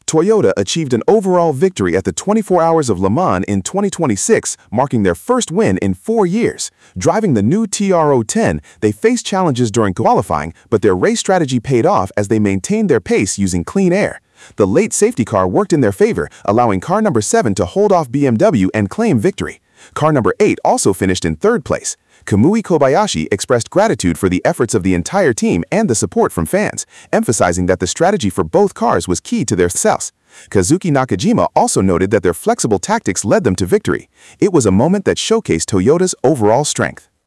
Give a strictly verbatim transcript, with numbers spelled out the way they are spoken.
Toyota achieved an overall victory at the twenty-four Hours of Le Mans in twenty twenty-six, marking their first win in four years. Driving the new T R O ten, they faced challenges during qualifying, but their race strategy paid off as they maintained their pace using clean air. The late safety car worked in their favor, allowing car number seven to hold off B M W and claim victory. Car number eight also finished in third place. Kamui Kobayashi expressed gratitude for the efforts of the entire team and the support from fans, emphasizing that the strategy for both cars was key to their success. Kazuki Nakajima also noted that their flexible tactics led them to victory. It was a moment that showcased Toyota's overall strength.